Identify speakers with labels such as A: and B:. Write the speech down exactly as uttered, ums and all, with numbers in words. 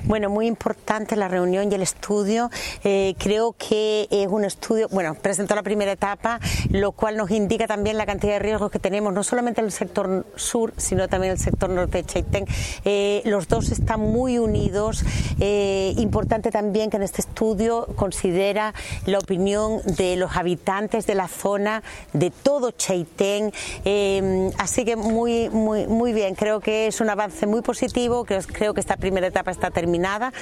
A: Bueno, muy importante la reunión y el estudio. Eh, creo que es un estudio, bueno, presentó la primera etapa, lo cual nos indica también la cantidad de riesgos que tenemos, no solamente en el sector sur, sino también en el sector norte de Chaitén. Eh, los dos están muy unidos. Eh, importante también que en este estudio considera la opinión de los habitantes de la zona, de todo Chaitén. Eh, así que muy, muy, muy bien. Creo que es un avance muy positivo. Creo, creo que esta primera etapa está terminada.